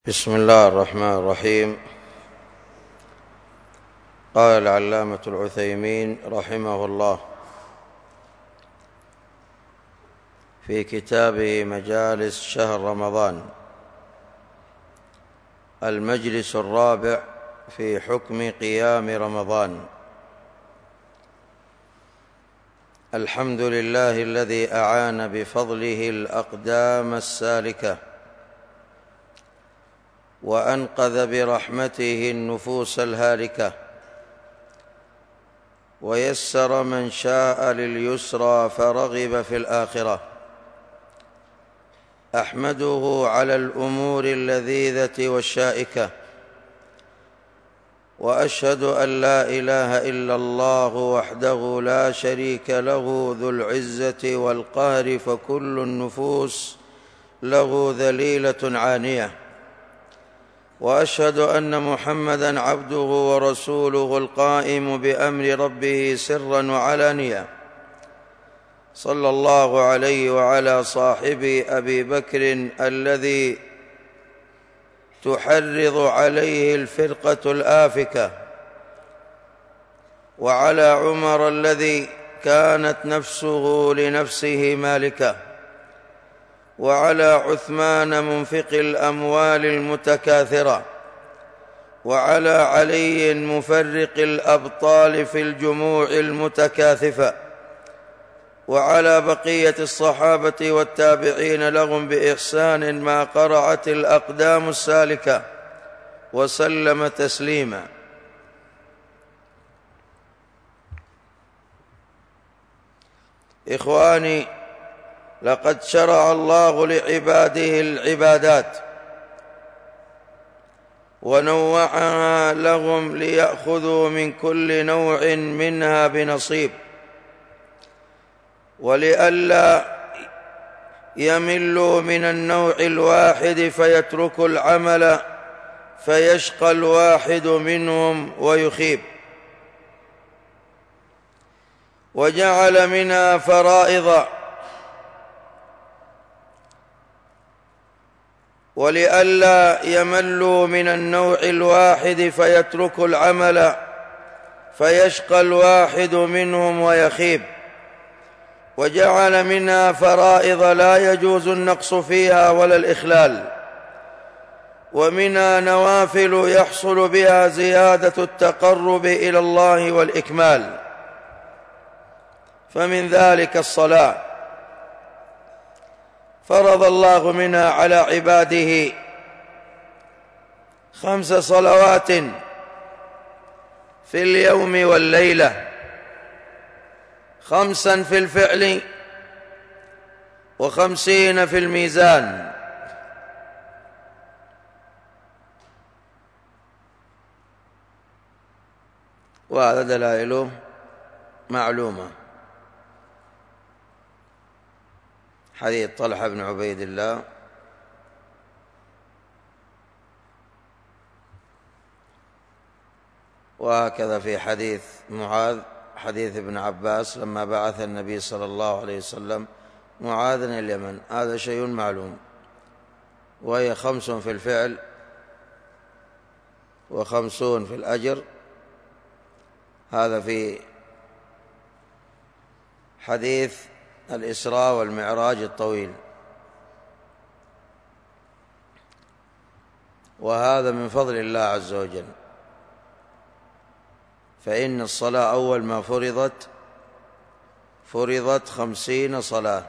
بسم الله الرحمن الرحيم. قال العلامة العثيمين رحمه الله في كتابه مجالس شهر رمضان: المجلس الرابع في حكم قيام رمضان. الحمد لله الذي أعان بفضله الأقدام السالكة، وأنقذ برحمته النفوس الهالكة، ويسر من شاء لليسرى فرغب في الآخرة. أحمده على الأمور اللذيذة والشائكة، وأشهد أن لا إله إلا الله وحده لا شريك له ذو العزة والقهر، فكل النفوس له ذليلة عانية. وأشهد أن محمدًا عبده ورسوله القائم بأمر ربه سرًا وعلانية، صلى الله عليه وعلى صاحبه أبي بكر الذي تحرض عليه الفرقة الآفكة، وعلى عمر الذي كانت نفسه لنفسه مالكة، وعلى عثمان منفق الأموال المتكاثرة، وعلى علي مفرق الأبطال في الجموع المتكاثفة، وعلى بقية الصحابة والتابعين لهم بإحسان ما قرعت الأقدام السالكة، وسلم تسليما. إخواني، لقد شرع الله لعباده العبادات ونوعها لهم ليأخذوا من كل نوع منها بنصيب، ولئلا يملوا من النوع الواحد فيتركوا العمل فيشقى الواحد منهم ويخيب. وجعل منها فرائض ولئلا يملوا من النوع الواحد فيتركوا العمل فيشقى الواحد منهم ويخيب. وجعل منها فرائض لا يجوز النقص فيها ولا الإخلال، ومنها نوافل يحصل بها زيادة التقرب إلى الله والإكمال، فمن ذلك الصلاة، فرض الله منها على عباده 5 صلوات في اليوم والليلة، 5 في الفعل و50 في الميزان. وهذا دلائله معلومة. حديث طلحة بن عبيد الله، وهكذا في حديث معاذ، حديث ابن عباس لما بعث النبي صلى الله عليه وسلم معاذا إلى اليمن، هذا شيء معلوم. وهي 5 في الفعل و50 في الأجر، هذا في حديث الإسراء والمعراج الطويل. وهذا من فضل الله عز وجل، فإن الصلاة أول ما فرضت 50 صلاة،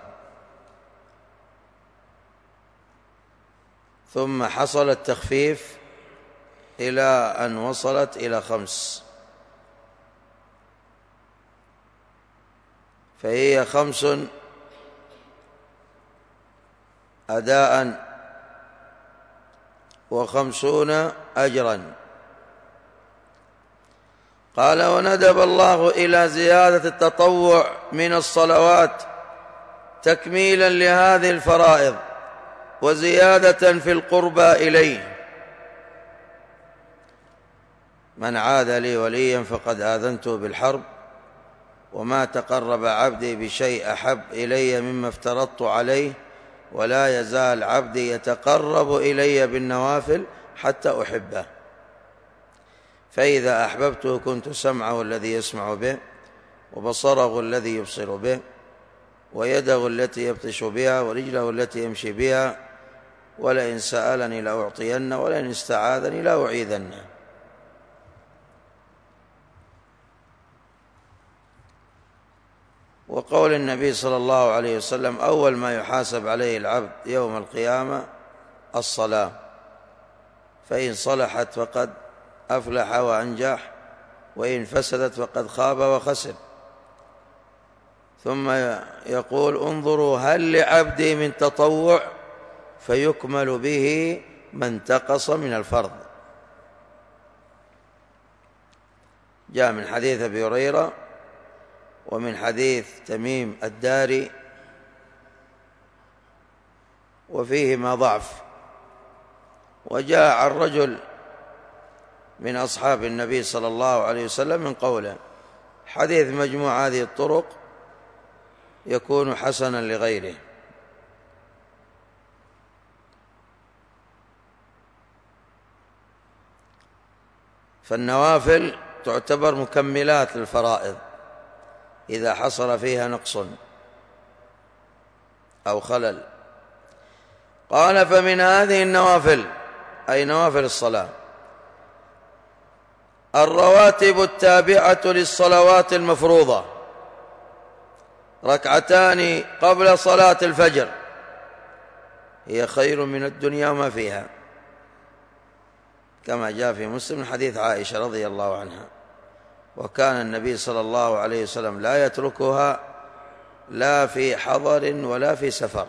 ثم حصل التخفيف إلى أن وصلت إلى 5، فهي 5 أداء و50 أجرا. قال: وندب الله إلى زيادة التطوع من الصلوات تكميلا لهذه الفرائض وزيادة في القربى إليه. من عاد لي وليا فقد آذنته بالحرب، وما تقرب عبدي بشيء أحب إلي مما افترضت عليه، ولا يزال عبدي يتقرب إلي بالنوافل حتى أحبه، فإذا أحببته كنت سمعه الذي يسمع به، وبصره الذي يبصر به، ويده التي يبطش بها، ورجله التي يمشي بها، ولئن سألني لأعطينه، ولئن استعاذني لأعيذنه. وقول النبي صلى الله عليه وسلم: أول ما يحاسب عليه العبد يوم القيامة الصلاة، فإن صلحت فقد أفلح وأنجح، وإن فسدت فقد خاب وخسر. ثم يقول: انظروا هل لعبدي من تطوع فيكمل به ما انتقص من الفرض. جاء من حديث أبي هريرة ومن حديث تميم الداري، وفيهما ضعف. وجاء عن رجل من أصحاب النبي صلى الله عليه وسلم من قوله. حديث مجموع هذه الطرق يكون حسنا لغيره. فالنوافل تعتبر مكملات للفرائض إذا حصل فيها نقص أو خلل. قال: فمن هذه النوافل، أي نوافل الصلاة، الرواتب التابعة للصلوات المفروضة، ركعتان قبل صلاة الفجر هي خير من الدنيا وما فيها، كما جاء في مسلم من حديث عائشة رضي الله عنها. وكان النبي صلى الله عليه وسلم لا يتركها لا في حضر ولا في سفر.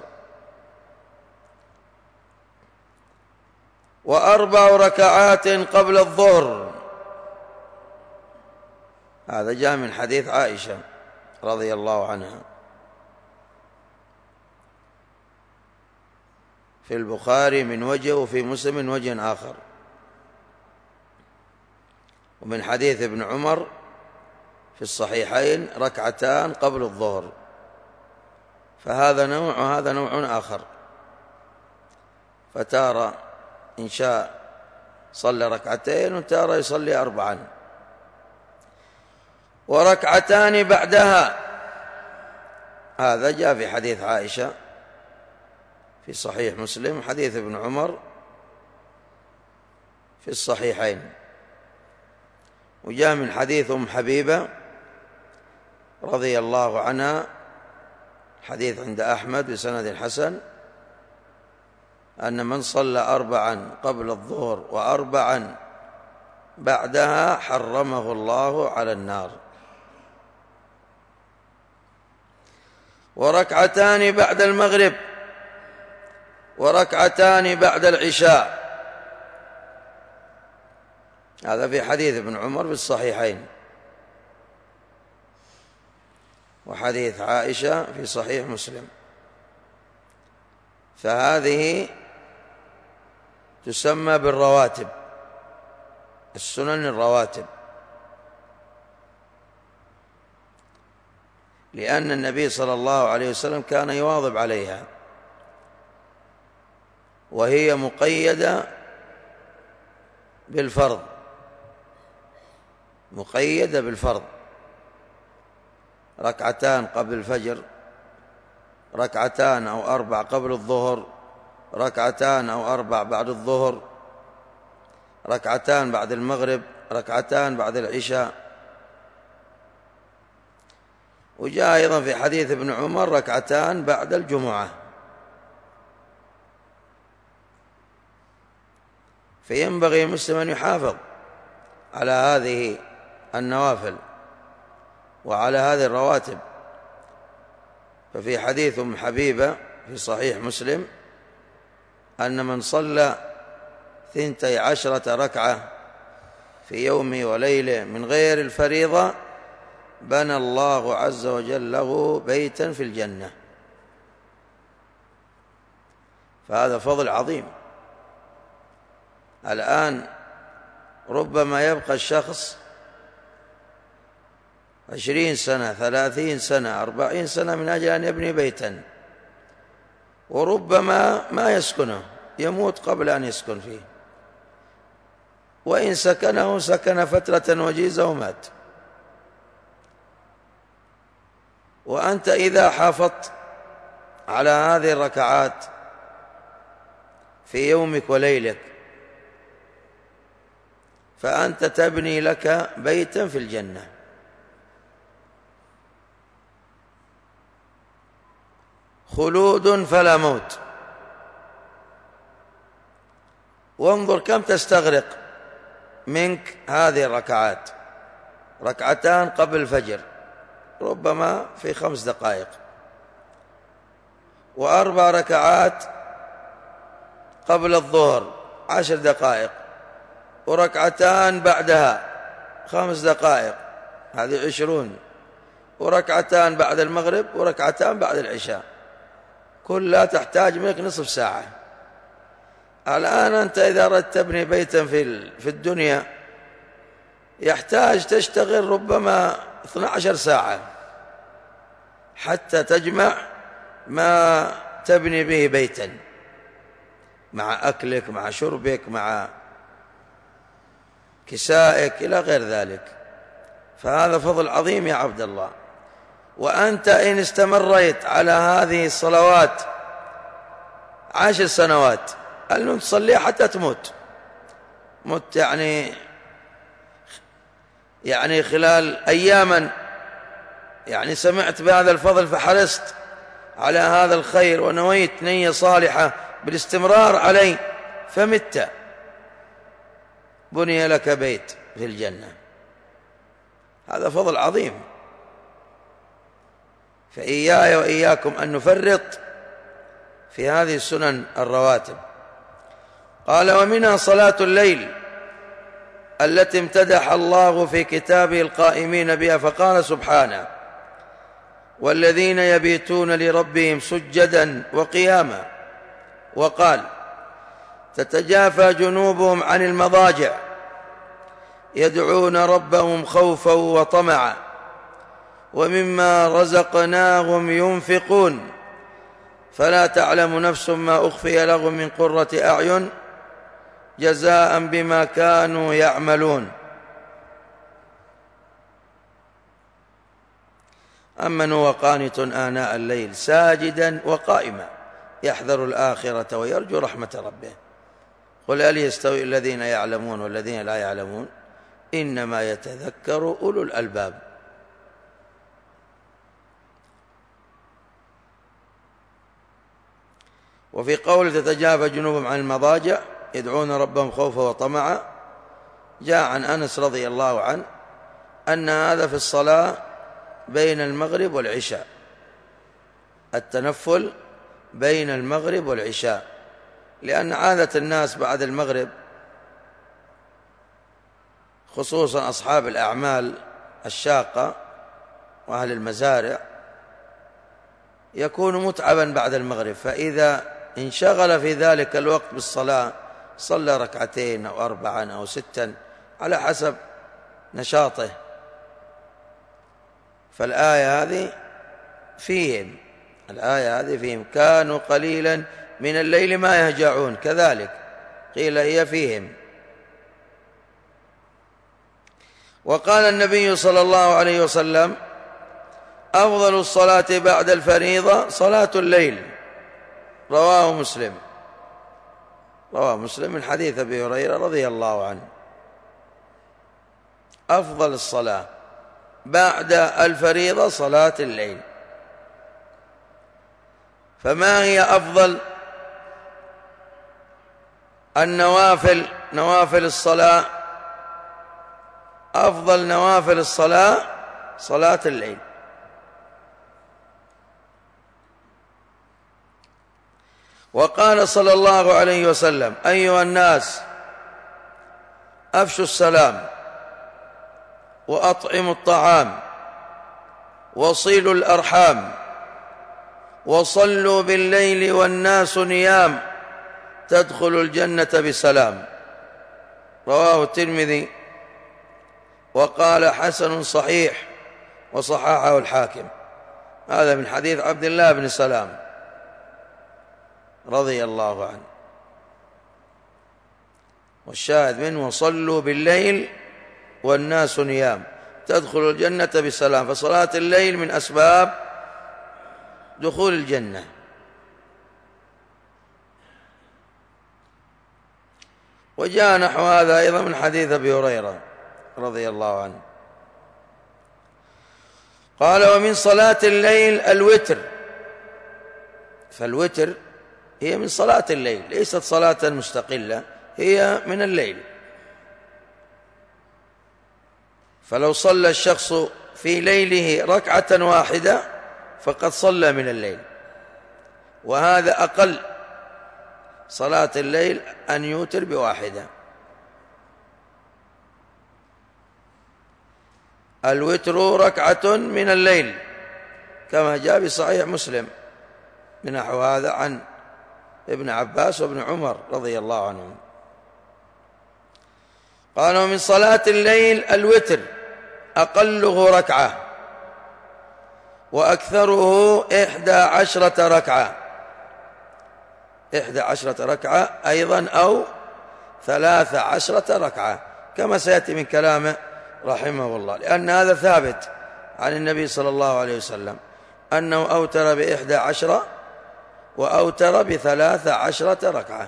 وأربع ركعات قبل الظهر، هذا جاء من حديث عائشة رضي الله عنها في البخاري من وجه، وفي مسلم من وجه آخر. ومن حديث ابن عمر في الصحيحين ركعتان قبل الظهر. فهذا نوع وهذا نوع آخر. فتارة إن شاء صلى ركعتين، وتارة يصلي 4. وركعتان بعدها، هذا جاء في حديث عائشة في صحيح مسلم، حديث ابن عمر في الصحيحين. وجاء من حديث أم حبيبة رضي الله عنها، حديث عند أحمد بسند حسن، أن من صلى 4 قبل الظهر و4 بعدها حرمه الله على النار. وركعتان بعد المغرب، وركعتان بعد العشاء، هذا في حديث ابن عمر في الصحيحين. وحديث عائشة في صحيح مسلم. فهذه تسمى بالرواتب، السنن الرواتب، لأن النبي صلى الله عليه وسلم كان يواظب عليها، وهي مقيدة بالفرض، مقيدة بالفرض. ركعتان قبل الفجر، ركعتان أو 4 قبل الظهر، ركعتان أو 4 بعد الظهر، ركعتان بعد المغرب، ركعتان بعد العشاء. وجاء أيضا في حديث ابن عمر ركعتان بعد الجمعة. فينبغي المسلم أن يحافظ على هذه النوافل وعلى هذه الرواتب. ففي حديث أم حبيبة في صحيح مسلم أن من صلى 12 ركعة في يومه وليلة من غير الفريضة بنى الله عز وجل له بيتا في الجنة. فهذا فضل عظيم. الآن ربما يبقى الشخص 20 سنة 30 سنة 40 سنة من أجل أن يبني بيتا، وربما ما يسكنه، يموت قبل أن يسكن فيه، وإن سكنه سكن فترة وجيزة ومات. وأنت إذا حافظت على هذه الركعات في يومك وليلك فأنت تبني لك بيتا في الجنة. خلود فلا موت. وانظر كم تستغرق منك هذه الركعات، ركعتان قبل الفجر ربما في 5 دقائق، و4 ركعات قبل الظهر 10 دقائق، وركعتان بعدها 5 دقائق، هذه 20، وركعتان بعد المغرب، وركعتان بعد العشاء، كلها تحتاج منك نصف ساعة. الآن أنت إذا أردت تبني بيتا في الدنيا يحتاج تشتغل ربما 12 ساعة حتى تجمع ما تبني به بيتا، مع أكلك مع شربك مع كسائك إلى غير ذلك. فهذا فضل عظيم يا عبد الله. وأنت إن استمريت على هذه الصلوات 10 سنوات أن تصليها حتى تموت، مت يعني خلال أياما يعني سمعت بهذا الفضل فحرصت على هذا الخير ونويت نية صالحة بالاستمرار عليه فمت، بني لك بيت في الجنة. هذا فضل عظيم. فإياي وإياكم أن نفرط في هذه السنن الرواتب. قال: ومنها صلاة الليل التي امتدح الله في كتابه القائمين بها، فقال سبحانه: والذين يبيتون لربهم سجدا وقياما. وقال: تتجافى جنوبهم عن المضاجع يدعون ربهم خوفا وطمعا ومما رزقناهم ينفقون فلا تعلم نفس ما أخفي لهم من قرة أعين جزاء بما كانوا يعملون. أمن هو قانت آناء الليل ساجدا وقائما يحذر الآخرة ويرجو رحمة ربه. قل هل يستوي الذين يعلمون والذين لا يعلمون إنما يتذكر أولو الألباب. وفي قول تتجافى جنوبهم عن المضاجع يدعون ربهم خوفا وطمعا، جاء عن أنس رضي الله عنه أن هذا في الصلاة بين المغرب والعشاء، التنفل بين المغرب والعشاء، لأن عادة الناس بعد المغرب خصوصا أصحاب الأعمال الشاقة وأهل المزارع يكون متعبا بعد المغرب، فإذا انشغل في ذلك الوقت بالصلاة صلى 2 أو 4 أو 6 على حسب نشاطه. فالآية هذه فيهم كانوا قليلا من الليل ما يهجعون، كذلك قيل هي فيهم. وقال النبي صلى الله عليه وسلم: أفضل الصلاة بعد الفريضة صلاة الليل. رواه مسلم من حديث أبي هريرة رضي الله عنه. أفضل الصلاة بعد الفريضة صلاة الليل. فما هي أفضل النوافل، نوافل الصلاة؟ أفضل نوافل الصلاة صلاة الليل. وقال صلى الله عليه وسلم: أيها الناس أفشوا السلام وأطعموا الطعام وصلوا الأرحام وصلوا بالليل والناس نيام تدخلوا الجنة بسلام. رواه الترمذي وقال حسن صحيح وصححه الحاكم. هذا من حديث عبد الله بن سلام. رضي الله عنه. والشاهد منه: وصلوا بالليل والناس نيام تدخل الجنة بسلام. فصلاة الليل من أسباب دخول الجنة. وجاء نحو هذا أيضا من حديث أبي هريرة رضي الله عنه قال: ومن صلاة الليل الوتر. فالوتر هي من صلاة الليل، ليست صلاة مستقلة، هي من الليل. فلو صلى الشخص في ليله ركعة واحدة فقد صلى من الليل. وهذا أقل صلاة الليل أن يوتر بواحدة. الوتر ركعة من الليل، كما جاء بصحيح مسلم بنحو هذا عن ابن عباس وابن عمر رضي الله عنهم. قالوا: من صلاة الليل الوتر أقله ركعة وأكثره 11 ركعة. 11 ركعة أيضا أو 13 ركعة، كما سيأتي من كلامه رحمه الله، لأن هذا ثابت عن النبي صلى الله عليه وسلم أنه أوتر ب11 وأوتر ب13 ركعة.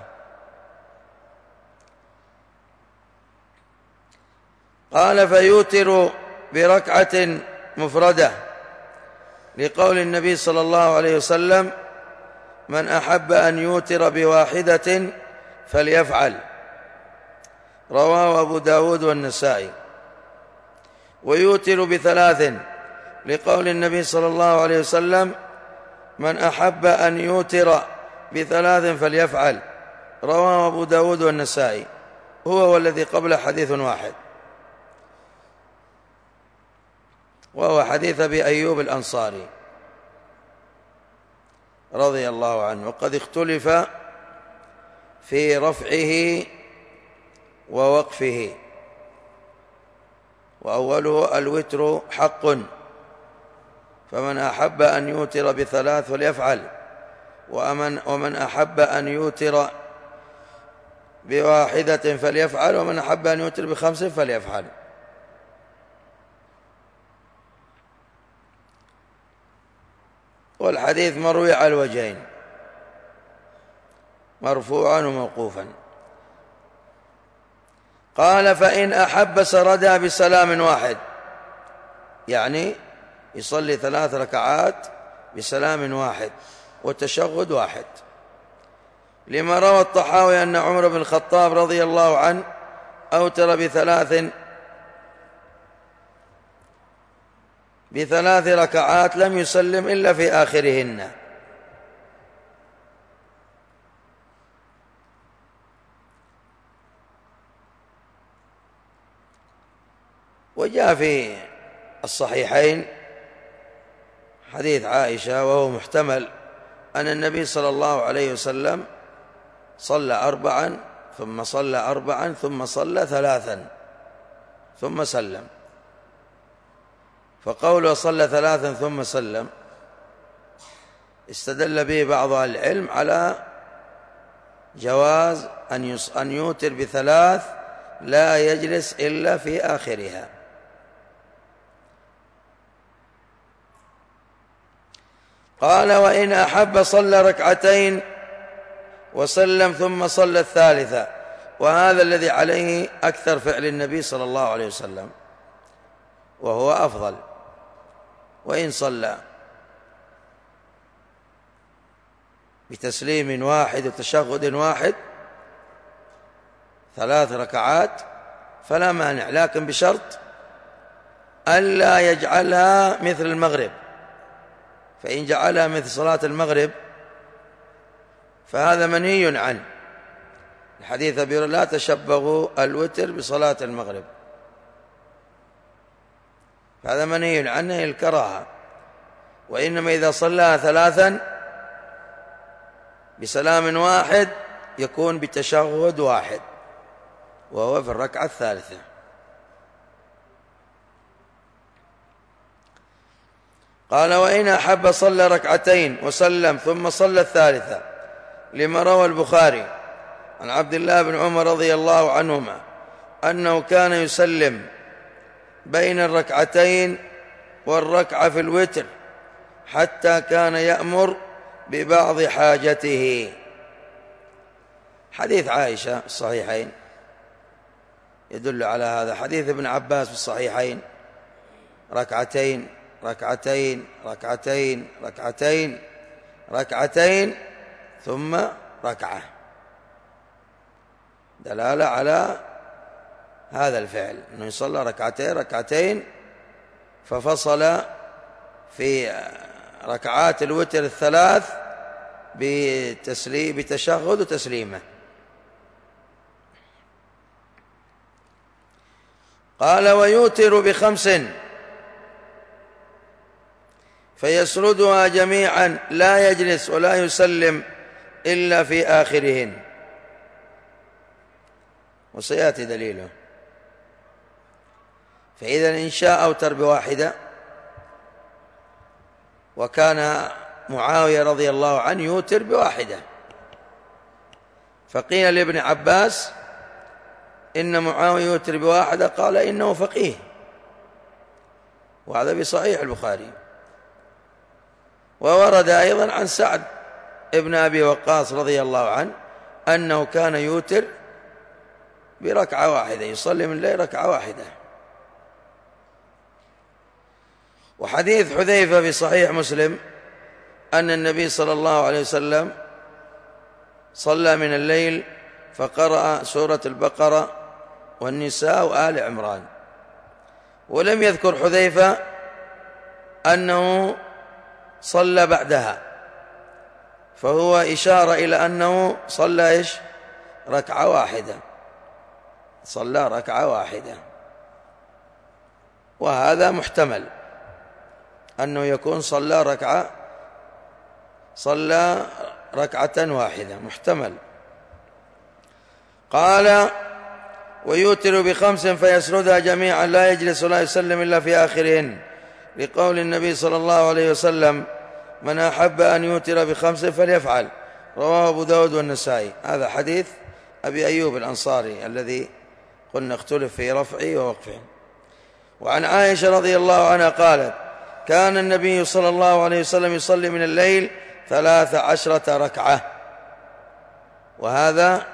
قال: فيوتر بركعة مفردة، لقول النبي صلى الله عليه وسلم: من أحب أن يوتر بواحدة فليفعل. رواه أبو داود والنسائي. ويوتر ب3، لقول النبي صلى الله عليه وسلم: من أحب أن يوتر ب3 فليفعل. رواه أبو داود والنسائي. هو والذي قبل حديث واحد، وهو حديث أبي أيوب الأنصاري رضي الله عنه. وقد اختلف في رفعه ووقفه، وأوله: الوتر حق، فمن أحب أن يوتر ب3 فليفعل. ومن أحب أن يوتر بواحدة فليفعل، ومن أحب أن يوتر ب5 فليفعل. والحديث مروي على الوجهين، مرفوعا وموقوفا. قال: فإن أحب سردها بسلام واحد، يعني يصلي 3 ركعات بسلام واحد وتشهد واحد، لما روى الطحاوي أن عمر بن الخطاب رضي الله عنه أوتر ب3 ركعات لم يسلم إلا في آخرهن. وجاء في الصحيحين حديث عائشة، وهو محتمل، أن النبي صلى الله عليه وسلم صلى 4 ثم صلى 4 ثم صلى 3 ثم سلم. فقوله صلى 3 ثم سلم استدل به بعض أهل العلم على جواز أن يوتر ب3 لا يجلس إلا في آخرها. قال: وإن أحب صلى 2 ركعتين وسلم ثم صلى 3، وهذا الذي عليه أكثر فعل النبي صلى الله عليه وسلم، وهو أفضل. وإن صلى بتسليم واحد وتشهد واحد 3 ركعات فلا مانع، لكن بشرط ألا يجعلها مثل المغرب. فإن جعلها مثل صلاة المغرب فهذا منهي عنه. الحديث أبي هريرة: لا تشبهوا الوتر بصلاة المغرب. فهذا منهي عنه الكراهة. وإنما إذا صلى 3 بسلام واحد يكون بتشهد واحد، وهو في الركعة 3. قال: وإن أحب صلى 2 ركعتين وسلم ثم صلى 3، لما روى البخاري عن عبد الله بن عمر رضي الله عنهما أنه كان يسلم بين الركعتين والركعة في الوتر حتى كان يأمر ببعض حاجته. حديث عائشة في الصحيحين يدل على هذا، حديث ابن عباس في الصحيحين: ركعتين ركعتين ركعتين ركعتين ركعتين ثم ركعة، دلالة على هذا الفعل أنه يصلى ركعتين ركعتين، ففصل في ركعات الوتر الثلاث بتشهد وتسليمه. قال: ويوتر ب5 فيسردها جميعا لا يجلس ولا يسلم إلا في آخرهن. وسيأتي دليله. فإذا إن شاء أوتر ب1، وكان معاوية رضي الله عنه يوتر ب1، فقيل لابن عباس إن معاوية يوتر ب1، قال إنه فقيه، وهذا بصحيح البخاري. وورد أيضا عن سعد ابن أبي وقاص رضي الله عنه أنه كان يوتر ب1، يصلي من الليل 1. وحديث حذيفة في صحيح مسلم أن النبي صلى الله عليه وسلم صلى من الليل فقرأ سورة البقرة والنساء وآل عمران، ولم يذكر حذيفة أنه صلى بعدها، فهو إشارة إلى أنه صلى 1، صلى 1، وهذا محتمل أنه يكون صلى 1 محتمل. قال: ويوتر ب5 فيسردها جميعا لا يجلس ولا يسلم إلا في آخرهن، لقول النبي صلى الله عليه وسلم: من أحب أن يوتر ب5 فليفعل. رواه أبو داود والنسائي. هذا حديث أبي أيوب الأنصاري الذي قلنا اختلف في رفعه ووقفه. وعن عائشة رضي الله عنها قالت: كان النبي صلى الله عليه وسلم يصلي من الليل 13 ركعة. وهذا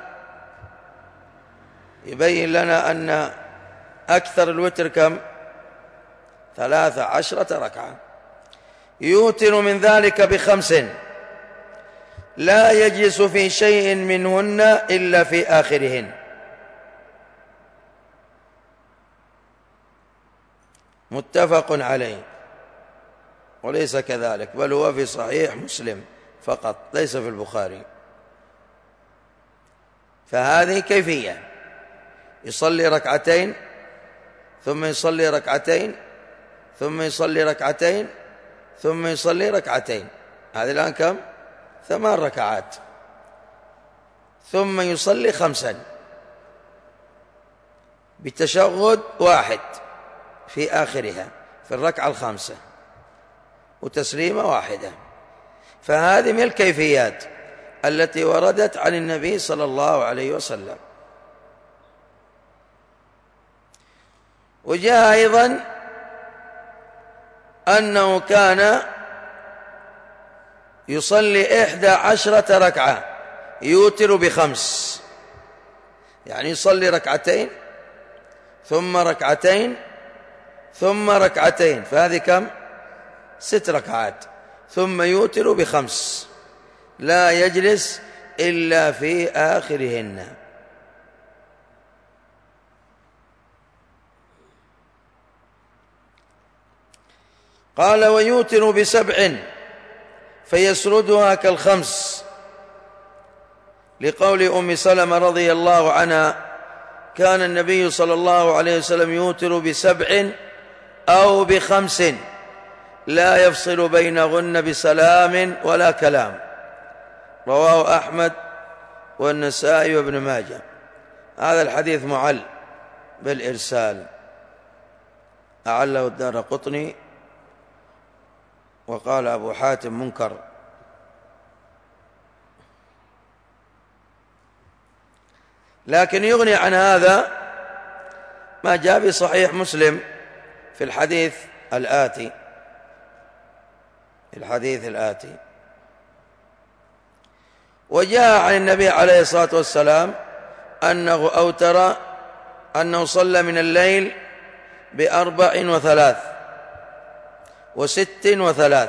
يبين لنا أن أكثر الوتر كم؟ 13 ركعة. يوتر من ذلك ب5 لا يجلس في شيء منهن إلا في آخرهن. متفق عليه. وليس كذلك، بل هو في صحيح مسلم فقط، ليس في البخاري. فهذه كيفية: يصلي 2 ثم يصلي 2 ثم يصلي 2 ثم يصلي 2. هذه الآن كم؟ 8 ركعات. ثم يصلي 5 بتشهد 1 في آخرها في الركعة 5 وتسليمة 1. فهذه من الكيفيات التي وردت عن النبي صلى الله عليه وسلم. وجاء أيضا أنه كان يصلي 11 ركعة يوتر ب5، يعني يصلي 2 ثم 2 ثم 2، فهذه كم؟ 6 ركعات. ثم يوتر ب5 لا يجلس إلا في آخرهن. قال: ويوتر ب7 فيسردها ك5، لقول أم سلمة رضي الله عنها: كان النبي صلى الله عليه وسلم يوتر ب7 أو ب5 لا يفصل بينهن بسلام ولا كلام. رواه أحمد والنسائي وابن ماجه. هذا الحديث معل بالإرسال، أعله الدارقطني، وقال أبو حاتم منكر. لكن يغني عن هذا ما جاء في صحيح مسلم في الحديث الآتي. وجاء عن النبي عليه الصلاة والسلام أنه أوتر أنه صلى من الليل ب4 و3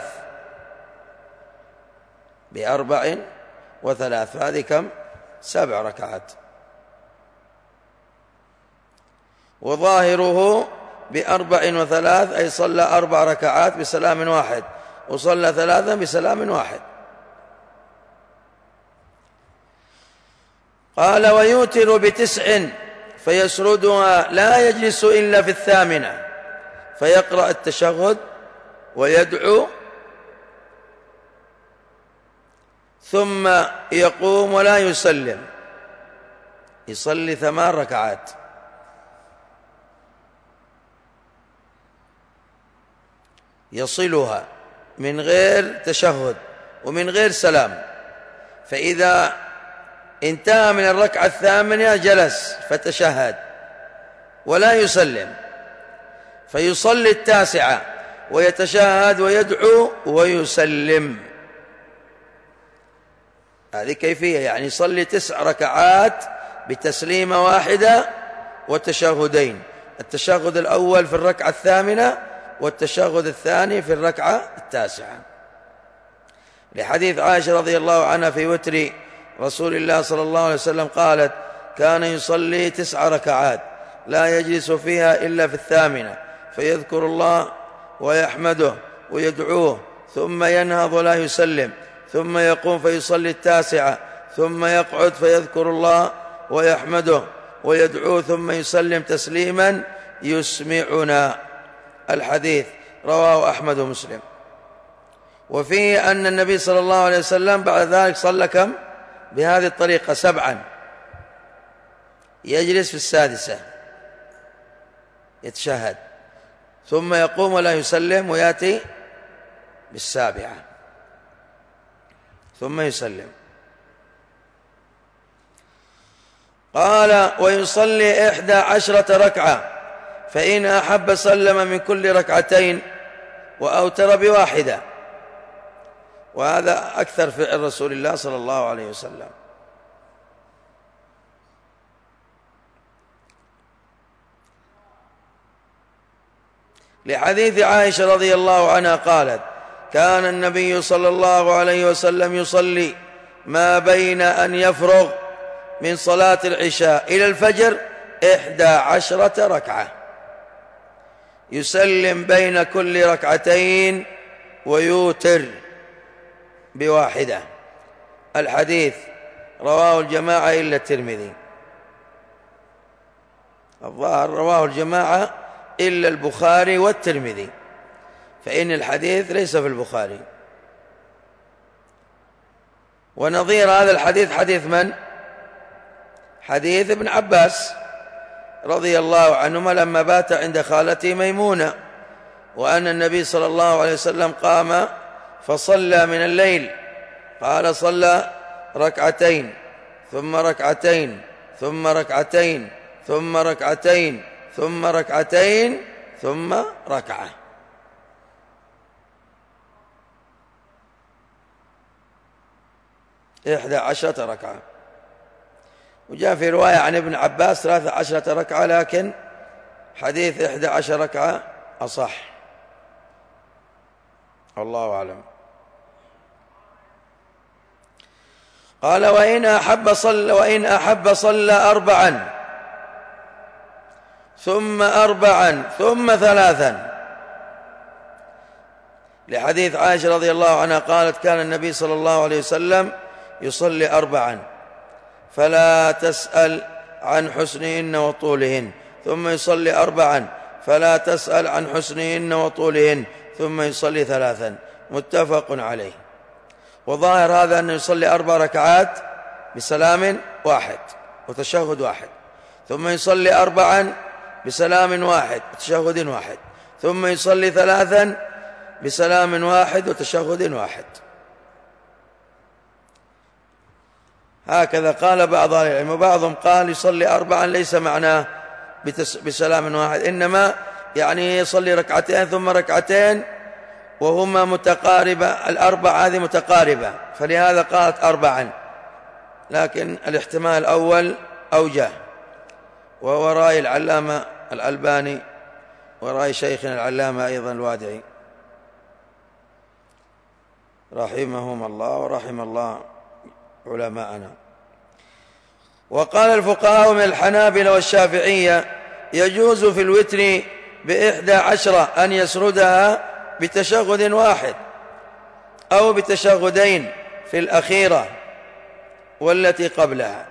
ب4 و3 هذه كم؟ 7 ركعات. وظاهره ب4 و3 أي صلى 4 ركعات بسلام واحد، وصلى 3 بسلام واحد. قال ويوتر ب9 فيسردها لا يجلس إلا في 8 فيقرأ التشهد ويدعو ثم يقوم ولا يسلم، يصلي 8 ركعات. يصلها من غير تشهد ومن غير سلام، فإذا انتهى من الركعة 8 جلس فتشهد ولا يسلم، فيصلي 9 ويتشهد ويدعو ويسلم. هذه كيفية، يعني يصلي 9 ركعات بتسليمة واحدة وتشهدين، التشهد الأول في الركعة 8 والتشهد الثاني في الركعة 9، لحديث عائشة رضي الله عنها في وتر رسول الله صلى الله عليه وسلم قالت كان يصلي 9 ركعات لا يجلس فيها إلا في 8 فيذكر الله ويحمده ويدعوه ثم ينهض ولا يسلم، ثم يقوم فيصلي 9 ثم يقعد فيذكر الله ويحمده ويدعوه ثم يسلم تسليما يسمعنا. الحديث رواه أحمد ومسلم. وفيه أن النبي صلى الله عليه وسلم بعد ذلك صلى كم؟ بهذه الطريقة 7، يجلس في 6 يتشهد ثم يقوم ولا يسلم ويأتي 7 ثم يسلم. قال ويصلي 11 ركعة فإن أحب سلم من كل 2 وأوتر ب1، وهذا أكثر فعل رسول الله صلى الله عليه وسلم. لحديث عائشة رضي الله عنها قالت كان النبي صلى الله عليه وسلم يصلي ما بين أن يفرغ من صلاة العشاء إلى الفجر 11 ركعة، يسلم بين كل 2 ويوتر ب1. الحديث رواه الجماعة إلا الترمذي، الظاهر رواه الجماعة إلا البخاري والترمذي، فإن الحديث ليس في البخاري. ونظير هذا الحديث حديث من؟ حديث ابن عباس رضي الله عنهما لما بات عند خالته ميمونة، وأن النبي صلى الله عليه وسلم قام فصلى من الليل، قال صلى 2 ثم 2 ثم 2 ثم 2 ثم 2 ثم ركعة. إحدى 11 ركعة. وجاء في رواية عن ابن عباس 13 ركعة، لكن حديث 11 ركعة أصح، الله أعلم. قال وإن أحب صلى 4 ثم 4 ثم 3، لحديث عائشة رضي الله عنها قالت كان النبي صلى الله عليه وسلم يصلي 4 فلا تسأل عن حسنهن وطولهن، ثم يصلي 4 فلا تسأل عن حسنهن وطولهن، ثم يصلي 3، متفق عليه. وظاهر هذا أنه يصلي 4 ركعات بسلام واحد وتشهد واحد، ثم يصلي 4 بسلام واحد وتشهد واحد، ثم يصلي 3 بسلام واحد وتشهد واحد. هكذا قال بعض أهل العلم، وبعضهم قال يصلي أربعا ليس معناه بسلام واحد، إنما يعني يصلي ركعتين ثم ركعتين وهما متقاربة، الأربع هذه متقاربة، فلهذا قالت أربعا، لكن الاحتمال الأول أوجه، وهو رأي العلامة الألباني ورأي شيخنا العلامة أيضا الوادعي رحمهم الله ورحم الله علماءنا. وقال الفقهاء من الحنابلة والشافعية يجوز في الوتر ب11 أن يسردها بتشهد واحد أو بتشهدين في الأخيرة والتي قبلها،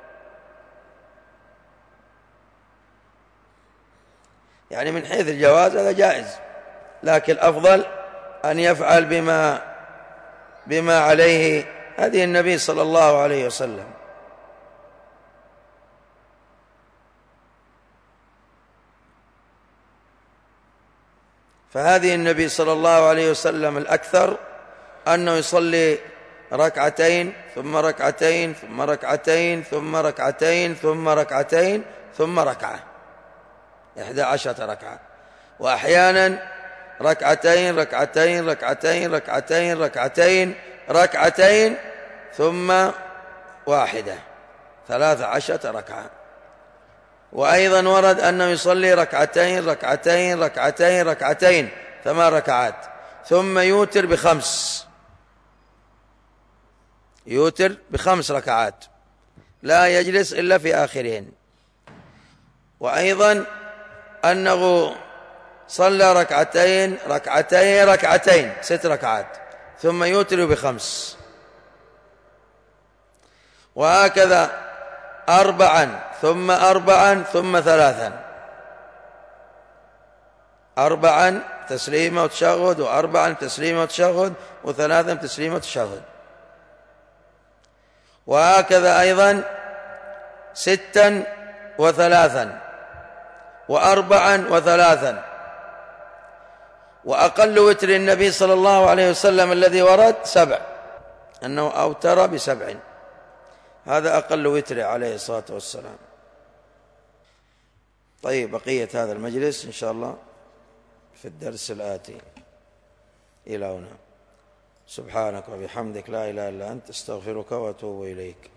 يعني من حيث الجواز هذا جائز، لكن الأفضل أن يفعل بما عليه هدي النبي صلى الله عليه وسلم. فهذه النبي صلى الله عليه وسلم الأكثر أنه يصلي ركعتين ثم ركعتين ثم ركعتين ثم ركعتين ثم ركعتين ثم ركعة، 11 ركعة، وأحيانا ركعتين ركعتين ركعتين ركعتين ركعتين ركعتين ثم واحدة، 13 ركعة. وأيضا ورد أنه يصلي ركعتين ركعتين ركعتين ركعتين 8 ركعات، ثم يوتر ب5، يوتر ب5 ركعات لا يجلس إلا في آخرين. وأيضا أنه صلى ركعتين ركعتين ركعتين 6 ركعات، ثم يوتر ب5، وهكذا 4 ثم 4 ثم 3، 4 تسليمة وتشهد، و4 تسليمة وتشهد، و3 تسليمة وتشهد، وهكذا أيضا 6 و3 و4 و3. وأقل وتر النبي صلى الله عليه وسلم الذي ورد 7، أنه أوتر ب7، هذا أقل وتر عليه الصلاة والسلام. طيب، بقية هذا المجلس إن شاء الله في الدرس الآتي. إلى هنا، سبحانك وبحمدك لا إله إلا أنت، استغفرك وأتوب إليك.